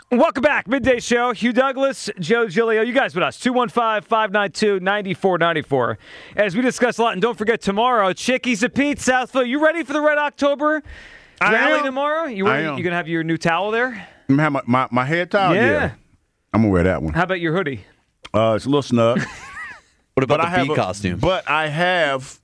Welcome back. Midday Show. Hugh Douglas, Joe Giglio. You guys with us. 215-592-9494. As we discuss a lot, and don't forget tomorrow, Chickies at Pete's, Southfield. You ready for the Red October rally tomorrow? You going to have your new towel there? I'm going to have my head towel? Yeah. I'm going to wear that one. How about your hoodie? It's a little snug. What about the bee costume? But I have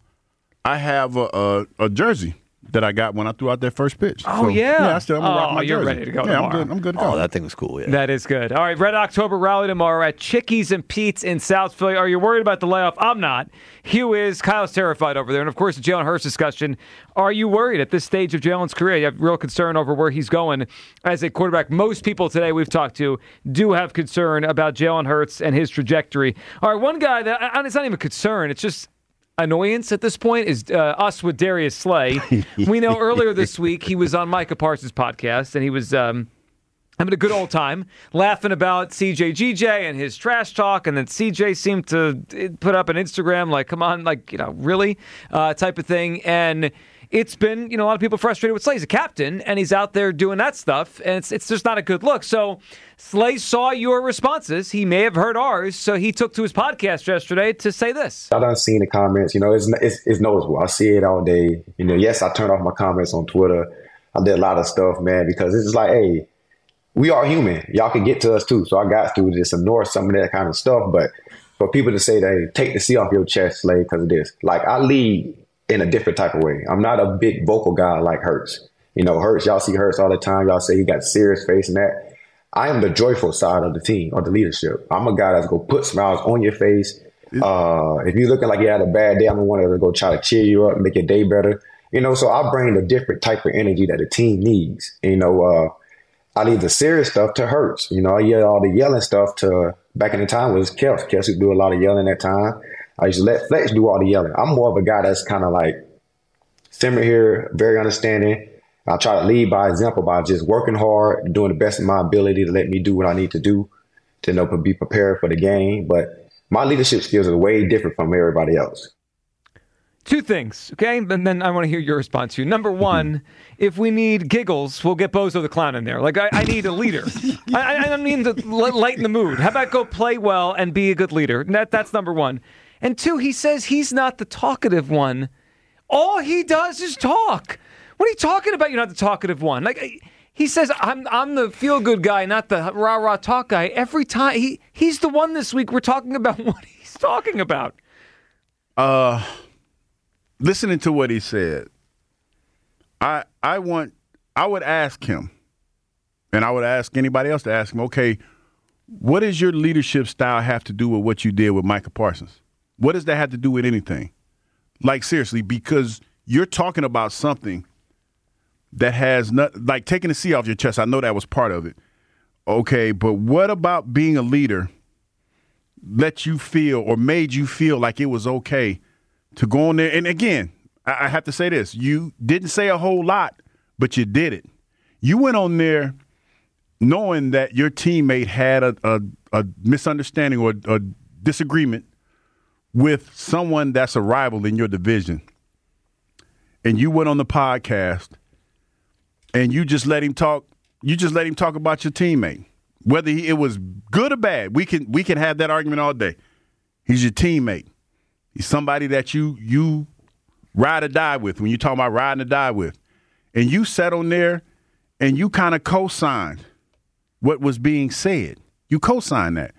a jersey that I got when I threw out that first pitch. Oh, yeah. I'm going to rock my jersey. You're ready to go tomorrow. I'm good to go. Oh, that thing was cool, yeah. That is good. All right, Red October rally tomorrow at Chickies and Pete's in South Philly. Are you worried about the layoff? I'm not. Hugh is. Kyle's terrified over there. And, of course, the Jalen Hurts discussion. Are you worried at this stage of Jalen's career? You have real concern over where he's going as a quarterback. Most people today we've talked to do have concern about Jalen Hurts and his trajectory. All right, one guy that it's not even concern. It's just annoyance at this point is us with Darius Slay. We know earlier this week he was on Micah Parsons' podcast, and he was having a good old time, laughing about CJ GJ and his trash talk, and then CJ seemed to put up an Instagram like, come on, like, really, type of thing. And it's been, a lot of people frustrated with Slay. He's a captain, and he's out there doing that stuff, and it's just not a good look. So Slay saw your responses. He may have heard ours, so he took to his podcast yesterday to say this. I done seen the comments. It's noticeable. I see it all day. Yes, I turned off my comments on Twitter. I did a lot of stuff, man, because it's just like, hey, we are human. Y'all can get to us too. So I got to just ignore some of that kind of stuff. But for people to say that, hey, take the C off your chest, Slay, because of this. Like, I lead in a different type of way. I'm not a big vocal guy like Hurts. Hurts, y'all see Hurts all the time. Y'all say he got serious face and that. I am the joyful side of the team, or the leadership. I'm a guy that's going to put smiles on your face. If you're looking like you had a bad day, I'm the one that's going to try to cheer you up, make your day better. So I bring a different type of energy that the team needs. I leave the serious stuff to Hurts. I yell all the yelling stuff to, back in the time was Kels. Kels would do a lot of yelling that time. I used to let Flex do all the yelling. I'm more of a guy that's kind of like simmer here, very understanding. I try to lead by example by just working hard, doing the best of my ability to let me do what I need to do to be prepared for the game. But my leadership skills are way different from everybody else. Two things, okay? And then I want to hear your response to you. Number one, if we need giggles, we'll get Bozo the Clown in there. Like, I need a leader. I don't need to lighten the mood. How about go play well and be a good leader? That's number one. And two, he says he's not the talkative one. All he does is talk. What are you talking about? You're not the talkative one. Like, he says, I'm the feel-good guy, not the rah-rah talk guy. Every time, he's the one this week we're talking about what he's talking about. Listening to what he said, I would ask him, and I would ask anybody else to ask him, okay, what does your leadership style have to do with what you did with Micah Parsons? What does that have to do with anything? Like, seriously, because you're talking about something that has not, like taking the C off your chest. I know that was part of it. Okay, but what about being a leader let you feel or made you feel like it was okay to go on there? And again, I have to say this. You didn't say a whole lot, but you did it. You went on there knowing that your teammate had a misunderstanding or a disagreement with someone that's a rival in your division. And you went on the podcast and you just let him talk. You just let him talk about your teammate. Whether it was good or bad, we can have that argument all day. He's your teammate. He's somebody that you ride or die with when you talk about riding or die with. And you sat on there and you kind of co-signed what was being said. You co-signed that.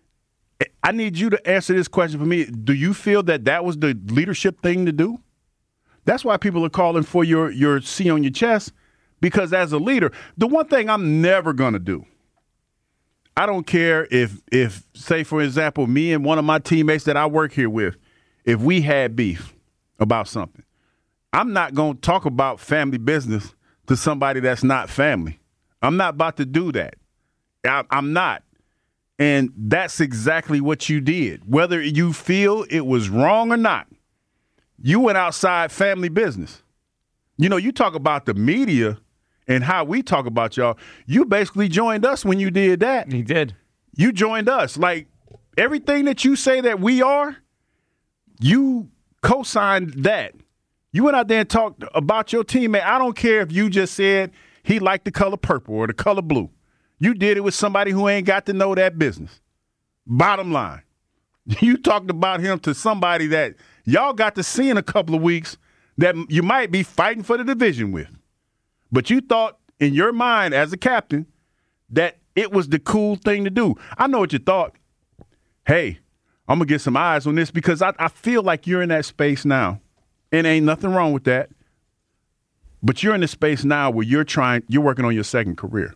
I need you to answer this question for me. Do you feel that was the leadership thing to do? That's why people are calling for your C on your chest, because as a leader, the one thing I'm never going to do, I don't care if, say, for example, me and one of my teammates that I work here with, if we had beef about something, I'm not going to talk about family business to somebody that's not family. I'm not about to do that. I'm not. And that's exactly what you did. Whether you feel it was wrong or not, you went outside family business. You talk about the media and how we talk about y'all. You basically joined us when you did that. He did. You joined us. Like, everything that you say that we are, you co-signed that. You went out there and talked about your teammate. I don't care if you just said he liked the color purple or the color blue. You did it with somebody who ain't got to know that business. Bottom line. You talked about him to somebody that y'all got to see in a couple of weeks that you might be fighting for the division with. But you thought in your mind as a captain that it was the cool thing to do. I know what you thought. Hey, I'm going to get some eyes on this because I feel like you're in that space now. And ain't nothing wrong with that. But you're in the space now where you're working on your second career.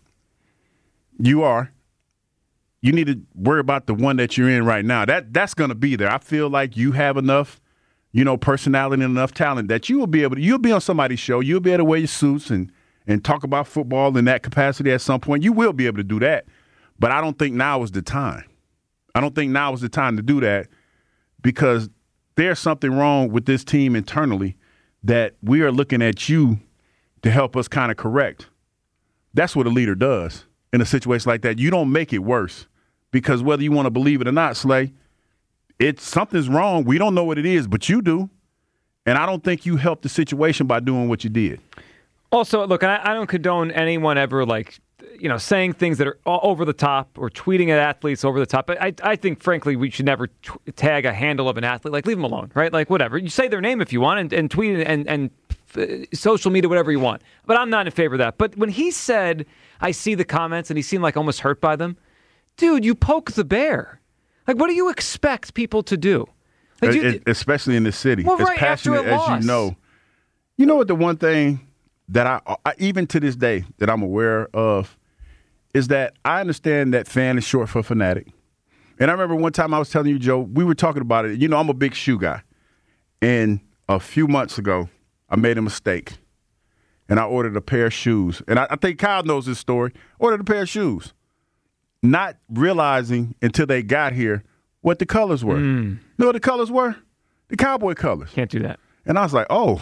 You are. You need to worry about the one that you're in right now. That's going to be there. I feel like you have enough, personality and enough talent that you'll be on somebody's show. You'll be able to wear your suits and talk about football in that capacity at some point. You will be able to do that. But I don't think now is the time. I don't think now is the time to do that because there's something wrong with this team internally that we are looking at you to help us kind of correct. That's what a leader does in a situation like that. You don't make it worse because whether you want to believe it or not, Slay, something's wrong. We don't know what it is, but you do. And I don't think you helped the situation by doing what you did. Also, look, I don't condone anyone ever saying things that are over the top or tweeting at athletes over the top. I think, frankly, we should never tag a handle of an athlete. Like, leave them alone, right? Like, whatever. You say their name if you want and tweet it and social media, whatever you want. But I'm not in favor of that. But when he said, I see the comments, and he seemed like almost hurt by them, dude, you poke the bear. Like, what do you expect people to do? Like, especially in this city. Well, as right passionate after a as loss. you know. You know what the one thing that I even to this day that I'm aware of is that I understand that fan is short for fanatic. And I remember one time I was telling you, Joe, we were talking about it. I'm a big shoe guy. And a few months ago, I made a mistake. And I ordered a pair of shoes. And I think Kyle knows this story. Ordered a pair of shoes. Not realizing until they got here what the colors were. You know what the colors were? The Cowboy colors. Can't do that. And I was like, oh.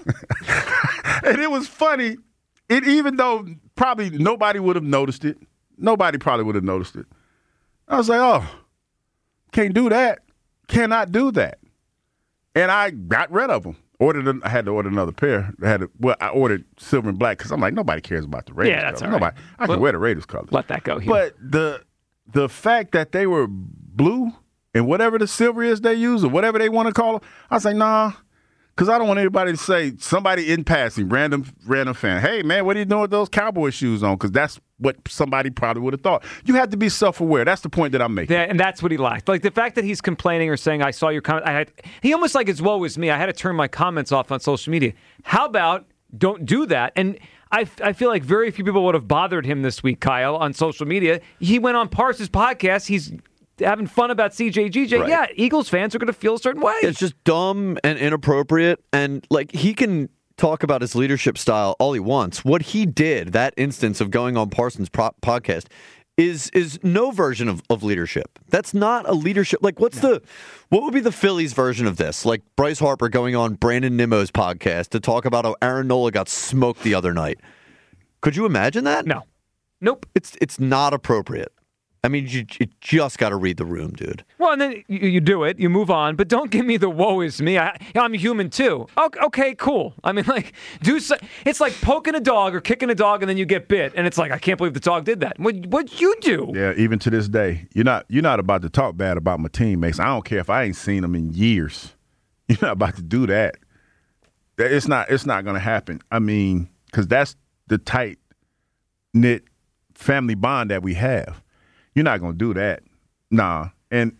And it was funny. Even though probably nobody would have noticed it. Nobody probably would have noticed it. I was like, oh, can't do that. Cannot do that. And I got rid of them. I had to order another pair. I ordered silver and black because I'm like, nobody cares about the Raiders. Yeah, that's colors. all right. I can wear the Raiders colors. Let that go here. But the fact that they were blue and whatever the silver is they use or whatever they want to call it, I was like, nah, because I don't want anybody to say, somebody in passing, random fan, hey, man, what are you doing with those Cowboy shoes on? Because that's what somebody probably would have thought. You have to be self-aware. That's the point that I'm making. Yeah, and that's what he lacked. Like the fact that he's complaining or saying, I saw your comment. He almost like it's woe is me. I had to turn my comments off on social media. How about don't do that? And I feel like very few people would have bothered him this week, Kyle, on social media. He went on Parsons' podcast. He's having fun about CJ. Right. Yeah, Eagles fans are going to feel a certain way. It's just dumb and inappropriate. And like he can talk about his leadership style all he wants. What he did, that instance of going on Parsons' podcast, is no version of leadership. That's not a leadership. Like, what would be the Phillies version of this? Like Bryce Harper going on Brandon Nimmo's podcast to talk about how Aaron Nola got smoked the other night. Could you imagine that? No. Nope. It's not appropriate. I mean, you just got to read the room, dude. Well, and then you do it, you move on, but don't give me the woe is me. I'm human too. Okay, cool. I mean, like, it's like poking a dog or kicking a dog and then you get bit, and it's like, I can't believe the dog did that. What'd you do? Yeah, even to this day, you're not about to talk bad about my teammates. I don't care if I ain't seen them in years. You're not about to do that. It's not going to happen. I mean, because that's the tight-knit family bond that we have. You're not going to do that. Nah. And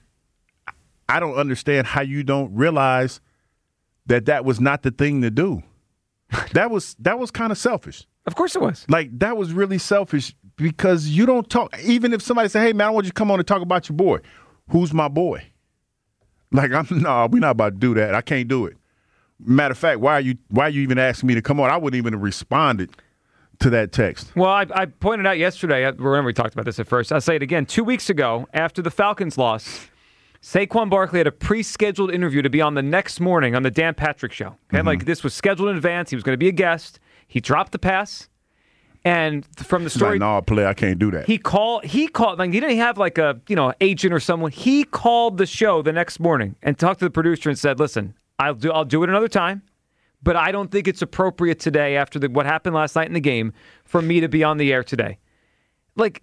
I don't understand how you don't realize that was not the thing to do. That was kind of selfish. Of course it was. Like, that was really selfish because you don't talk. Even if somebody say, hey, man, I want you to come on and talk about your boy. Who's my boy? Like, we're not about to do that. I can't do it. Matter of fact, why are you even asking me to come on? I wouldn't even have responded to that text. Well, I pointed out yesterday, remember we talked about this at first, I'll say it again, 2 weeks ago, after the Falcons loss, Saquon Barkley had a pre-scheduled interview to be on the next morning on the Dan Patrick Show. Okay? Mm-hmm. Like, this was scheduled in advance. He was going to be a guest. He dropped the pass. And from the story... no, player, I can't do that. He called, like, he didn't have like a, agent or someone. He called the show the next morning and talked to the producer and said, listen, I'll do it another time. But I don't think it's appropriate today after what happened last night in the game for me to be on the air today. Like,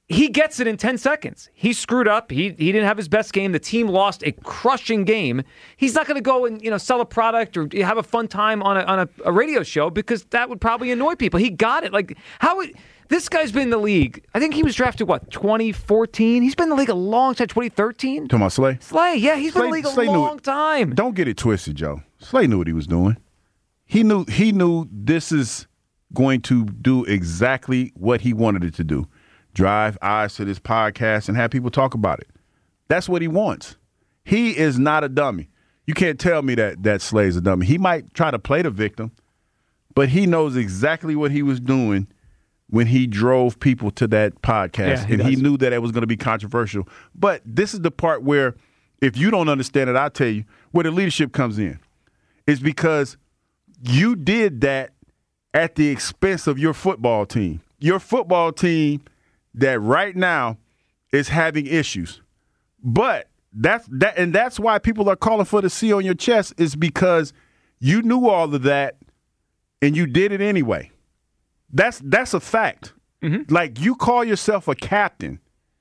he gets it in 10 seconds. He screwed up. He didn't have his best game. The team lost a crushing game. He's not going to go and sell a product or have a fun time on a radio show because that would probably annoy people. He got it. Like this guy's been in the league. I think he was drafted 2014. He's been in the league a long time. 2013. Talking about Slay? Slay, yeah, he's been in the league a long time. Don't get it twisted, Joe. Slay knew what he was doing. He knew this is going to do exactly what he wanted it to do. Drive eyes to this podcast and have people talk about it. That's what he wants. He is not a dummy. You can't tell me that Slay's a dummy. He might try to play the victim, but he knows exactly what he was doing when he drove people to that podcast. Yeah, he knew that it was going to be controversial. But this is the part where, if you don't understand it, I'll tell you, where the leadership comes in. It's because you did that at the expense of your football team. Your football team that right now is having issues. But that's why people are calling for the C on your chest, is because you knew all of that and you did it anyway. That's a fact. Mm-hmm. Like, you call yourself a captain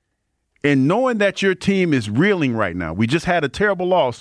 and knowing that your team is reeling right now. We just had a terrible loss.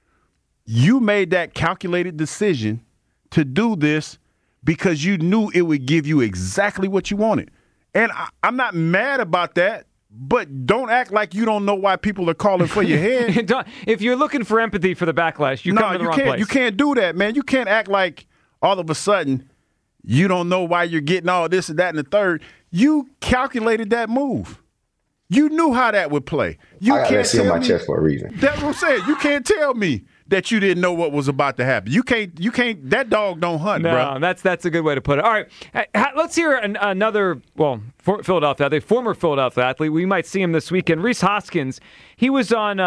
You made that calculated decision to do this because you knew it would give you exactly what you wanted. And I'm not mad about that, but don't act like you don't know why people are calling for your head. If you're looking for empathy for the backlash, you come to the wrong place. You can't do that, man. You can't act like all of a sudden you don't know why you're getting all this and that and the third. You calculated that move. You knew how that would play. I got that C on my chest for a reason. That's what I'm saying. You can't tell me that you didn't know what was about to happen. You can't. That dog don't hunt, bro. No, that's a good way to put it. All right, let's hear another. Well, former Philadelphia athlete. We might see him this weekend. Rhys Hoskins. He was on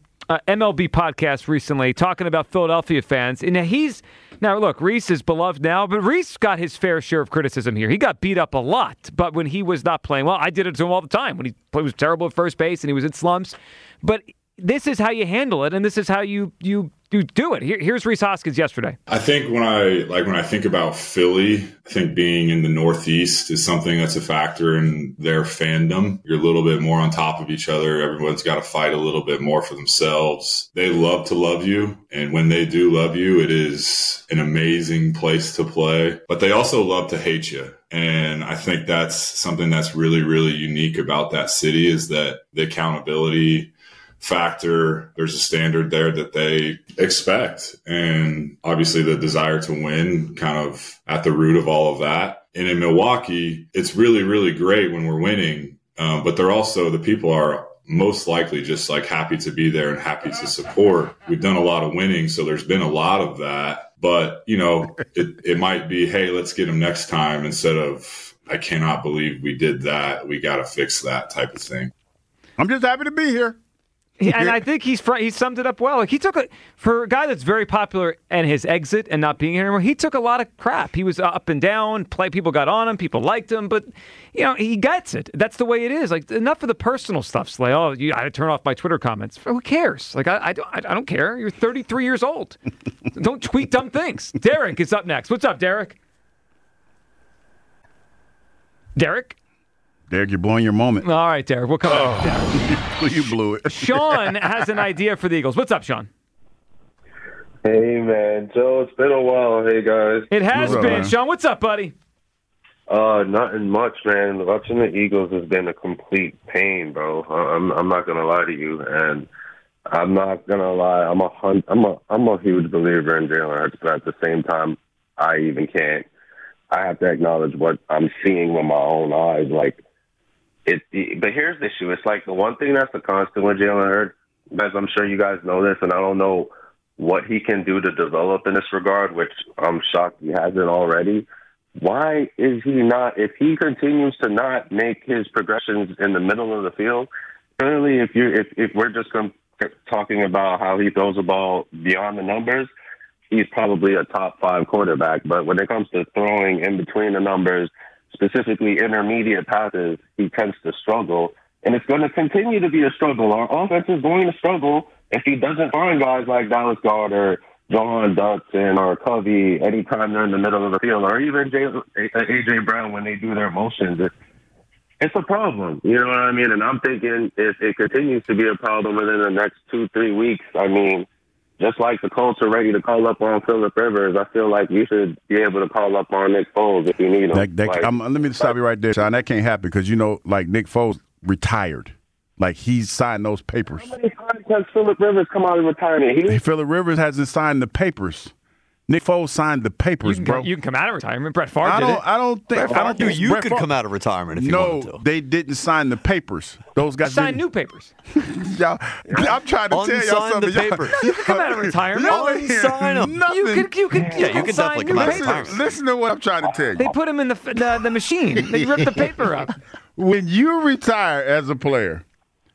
MLB podcast recently talking about Philadelphia fans, and now look, Rhys is beloved now, but Rhys got his fair share of criticism here. He got beat up a lot, but when he was not playing well, I did it to him all the time. When he was terrible at first base and he was in slumps, but this is how you handle it, and this is how you do it. Here's Rhys Hoskins yesterday. I think when I think about Philly, I think being in the Northeast is something that's a factor in their fandom. You're a little bit more on top of each other. Everyone's got to fight a little bit more for themselves. They love to love you, and when they do love you, it is an amazing place to play. But they also love to hate you. And I think that's something that's really, really unique about that city, is that the accountability factor. There's a standard there that they expect. And obviously the desire to win kind of at the root of all of that. And in Milwaukee, it's really, really great when we're winning. But the people are most likely just like happy to be there and happy to support. We've done a lot of winning, so there's been a lot of that. But, it might be, hey, let's get them next time, instead of, I cannot believe we did that. We got to fix that type of thing. I'm just happy to be here. And I think he summed it up well. Like, for a guy that's very popular and his exit and not being here anymore, he took a lot of crap. He was up and down. People got on him. People liked him. But, he gets it. That's the way it is. Like, enough of the personal stuff. It's like, I had to turn off my Twitter comments. Who cares? Like, I don't care. You're 33 years old. Don't tweet dumb things. Derek is up next. What's up, Derek? Derek, you're blowing your moment. All right, Derek. We'll come back. You blew it. Sean has an idea for the Eagles. What's up, Sean? Hey, man. Joe, it's been a while. Hey, guys. It has been. Man? Sean, what's up, buddy? Nothing much, man. Watching the Eagles has been a complete pain, bro. I'm not going to lie to you. And I'm not going to lie. I'm a huge believer in Jalen Hurts, but at the same time, I even can't. I have to acknowledge what I'm seeing with my own eyes. Like, but here's the issue. It's like the one thing that's the constant with Jalen Hurts, as I'm sure you guys know this, and I don't know what he can do to develop in this regard, which I'm shocked he hasn't already. Why is he not, if he continues to not make his progressions in the middle of the field, clearly if we're just talking about how he throws the ball beyond the numbers, he's probably a top 5 quarterback. But when it comes to throwing in between the numbers, specifically intermediate passes, he tends to struggle. And it's going to continue to be a struggle. Our offense is going to struggle if he doesn't find guys like Dallas Goedert, John Dutton, or Covey anytime they're in the middle of the field, or even A.J. Brown when they do their motions. it's a problem. You know what I mean? And I'm thinking if it continues to be a problem within the next 2-3 weeks, I mean, just like the Colts are ready to call up on Phillip Rivers, I feel like you should be able to call up on Nick Foles if you need him. Let me stop you right there, Sean. That can't happen because, like Nick Foles retired. Like, he's signed those papers. How many times has Phillip Rivers come out of retirement? Phillip Rivers hasn't signed the papers. Nick Foles signed the papers, bro. You can come out of retirement. Brett Favre did it. I don't think You could come out of retirement if you wanted to. No, they didn't sign the papers. Those guys Sign new papers. Y'all, I'm trying to tell y'all something. The papers. You can come out of retirement. Unsign them. You can definitely come out of retirement. Listen to what I'm trying to tell you. They put him in the machine. They rip the paper up. When you retire as a player,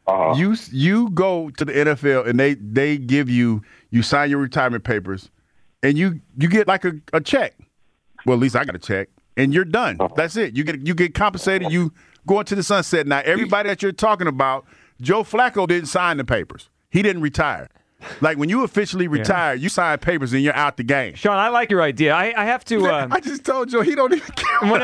you go to the NFL and they give you sign your retirement papers. And you get like a check. Well, at least I got a check. And you're done. That's it. You get compensated. You go into the sunset. Now, everybody that you're talking about, Joe Flacco didn't sign the papers. He didn't retire. Like, when you officially retire, you sign papers and you're out the game. Sean, I like your idea. I have to. I just told Joe he don't even care. Well, no,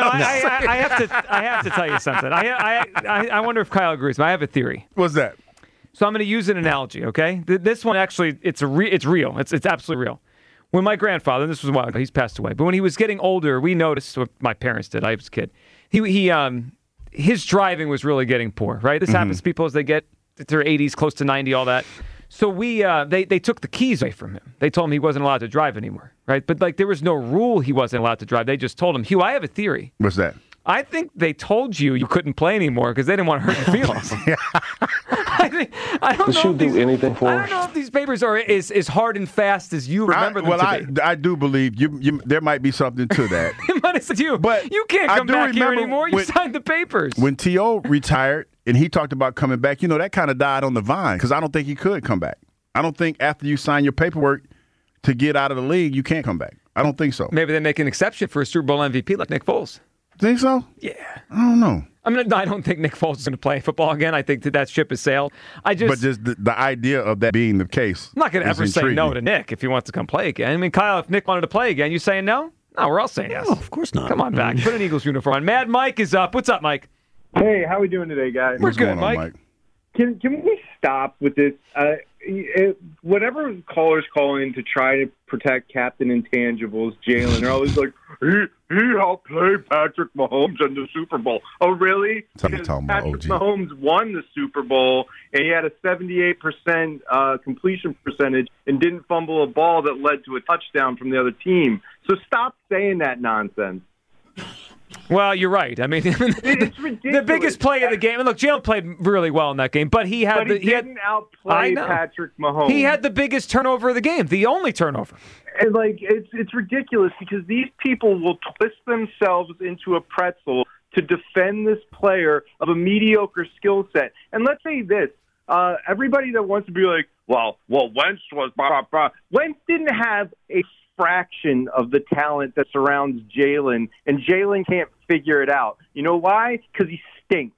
I have to tell you something. I wonder if Kyle agrees. I have a theory. What's that? So I'm going to use an analogy, okay? This one actually, it's real. It's absolutely real. When my grandfather, and this was a while ago, he's passed away, but when he was getting older, we noticed what my parents did. I was a kid. His driving was really getting poor, right? This happens to people as they get to their 80s, close to 90, all that. So they took the keys away from him. They told him he wasn't allowed to drive anymore, right? But like there was no rule he wasn't allowed to drive. They just told him, Hugh, I have a theory. What's that? I think they told you couldn't play anymore because they didn't want to hurt your feelings. I don't know if these papers are as hard and fast as you remember them to be. I do believe you. There might be something to that. It might have said you, but you can't come back here anymore. You signed the papers. When T.O. retired and he talked about coming back, that kind of died on the vine because I don't think he could come back. I don't think after you sign your paperwork to get out of the league, you can't come back. I don't think so. Maybe they make an exception for a Super Bowl MVP like Nick Foles. Think so? Yeah. I don't know. I don't think Nick Foles is going to play football again. I think that ship has sailed. But just the idea of that being the case. I'm not going to ever say no to Nick if he wants to come play again. I mean, Kyle, if Nick wanted to play again, you saying no? No, we're all saying yes. No, of course not. Come on back. Put an Eagles uniform on. Mad Mike is up. What's up, Mike? Hey, how we doing today, guys? We're good, Mike. Can we stop with this? Whenever callers call in to try to protect Captain Intangibles, Jalen, they're always like, he helped play Patrick Mahomes in the Super Bowl. Oh, really? Because Patrick Mahomes won the Super Bowl, and he had a 78% completion percentage and didn't fumble a ball that led to a touchdown from the other team. So stop saying that nonsense. Well, you're right. I mean, it's ridiculous. The biggest play of the game. And look, Jalen played really well in that game, but he didn't outplay Patrick Mahomes. He had the biggest turnover of the game, the only turnover. And it's ridiculous because these people will twist themselves into a pretzel to defend this player of a mediocre skill set. And let's say this: everybody that wants to be like, well, Wentz was blah blah blah. Wentz didn't have a fraction of the talent that surrounds Jalen, and Jalen can't figure it out. You know why? Because he stinks.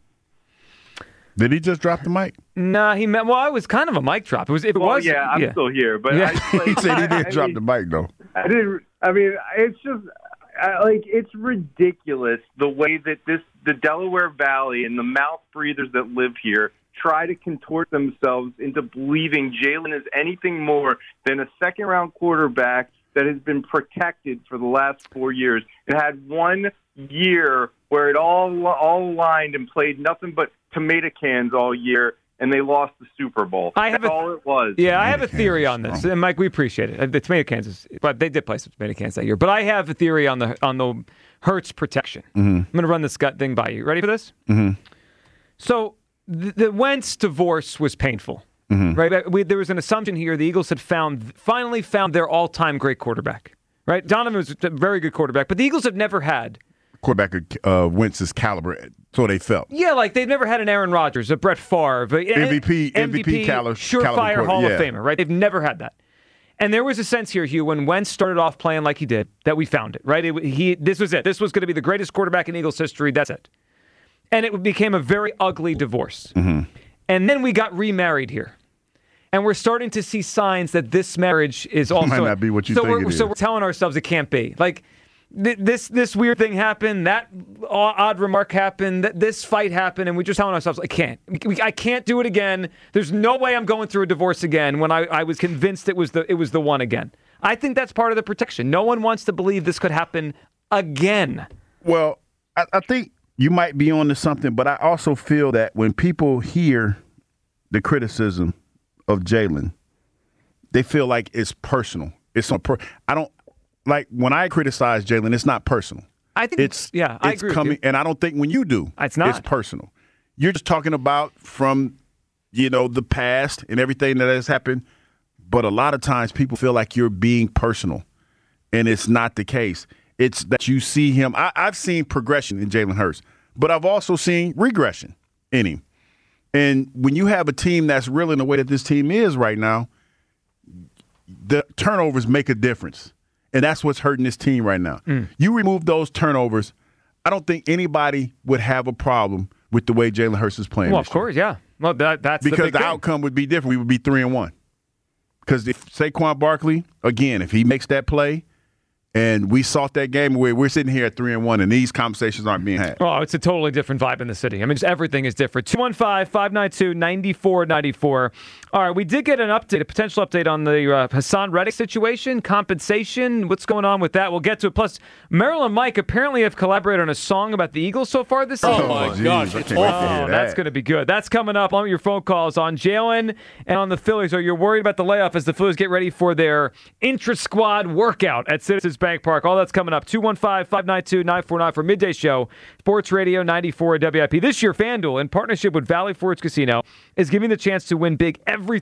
Did he just drop the mic? Nah, it was kind of a mic drop. I'm still here, but he said he didn't drop the mic though. I didn't. I mean, it's just it's ridiculous the way that the Delaware Valley and the mouth breathers that live here try to contort themselves into believing Jalen is anything more than a second-round quarterback that has been protected for the last 4 years and had 1 year where it all aligned and played nothing but tomato cans all year, and they lost the Super Bowl. That's all it was. Yeah, I have a theory on this, and Mike, we appreciate it. The tomato cans, but they did play some tomato cans that year. But I have a theory on the Hurts protection. Mm-hmm. I'm going to run this gut thing by you. Ready for this? Mm-hmm. So the Wentz divorce was painful, right? There was an assumption here the Eagles had finally found their all-time great quarterback, right? Donovan was a very good quarterback, but the Eagles have never had quarterback of Wentz's caliber, so they felt. Yeah, like they've never had an Aaron Rodgers, a Brett Favre, MVP caliber, surefire Hall of Famer, right? They've never had that. And there was a sense here, Hugh, when Wentz started off playing like he did, that we found it, right? This was it. This was going to be the greatest quarterback in Eagles history. That's it. And it became a very ugly divorce. Mm-hmm. And then we got remarried here. And we're starting to see signs that this marriage is also... might not be what you think it is. So we're telling ourselves it can't be. Like, this weird thing happened, that odd remark happened, this fight happened, and we just telling ourselves, I can't do it again. There's no way I'm going through a divorce again when I was convinced it was the one again. I think that's part of the protection. No one wants to believe this could happen again. Well, I think you might be on to something, but I also feel that when people hear the criticism of Jalen, they feel like it's personal. I don't like when I criticize Jalen, it's not personal. I think I agree coming, with you. and I don't think when you do, it's not. It's personal. You're just talking about from, the past and everything that has happened. But a lot of times people feel like you're being personal, and it's not the case. It's that you see him. I've seen progression in Jalen Hurts, but I've also seen regression in him. And when you have a team that's real in the way that this team is right now, the turnovers make a difference. And that's what's hurting this team right now. You remove those turnovers, I don't think anybody would have a problem with the way Jalen Hurts is playing. Well, of course, yeah. Well, that's because the outcome would be different. We would be 3-1. Because if Saquon Barkley, again, if he makes that play, and we sought that game where we're sitting here at 3-1, and these conversations aren't being had. Oh, it's a totally different vibe in the city. I mean, just everything is different. 215-592-9494. All right, we did get a potential update on the Hassan Reddick situation, compensation. What's going on with that? We'll get to it. Plus, Merrill and Mike apparently have collaborated on a song about the Eagles so far this season. Oh, my gosh. It's awful. That's going to be good. That's coming up on your phone calls on Jalen and on the Phillies. Are you worried about the layoff as the Phillies get ready for their intra-squad workout at Citizens Bank Park? All that's coming up. 215-592-949 for Midday Show. Sports Radio 94 WIP. This year, FanDuel, in partnership with Valley Forge Casino, is giving the chance to win big every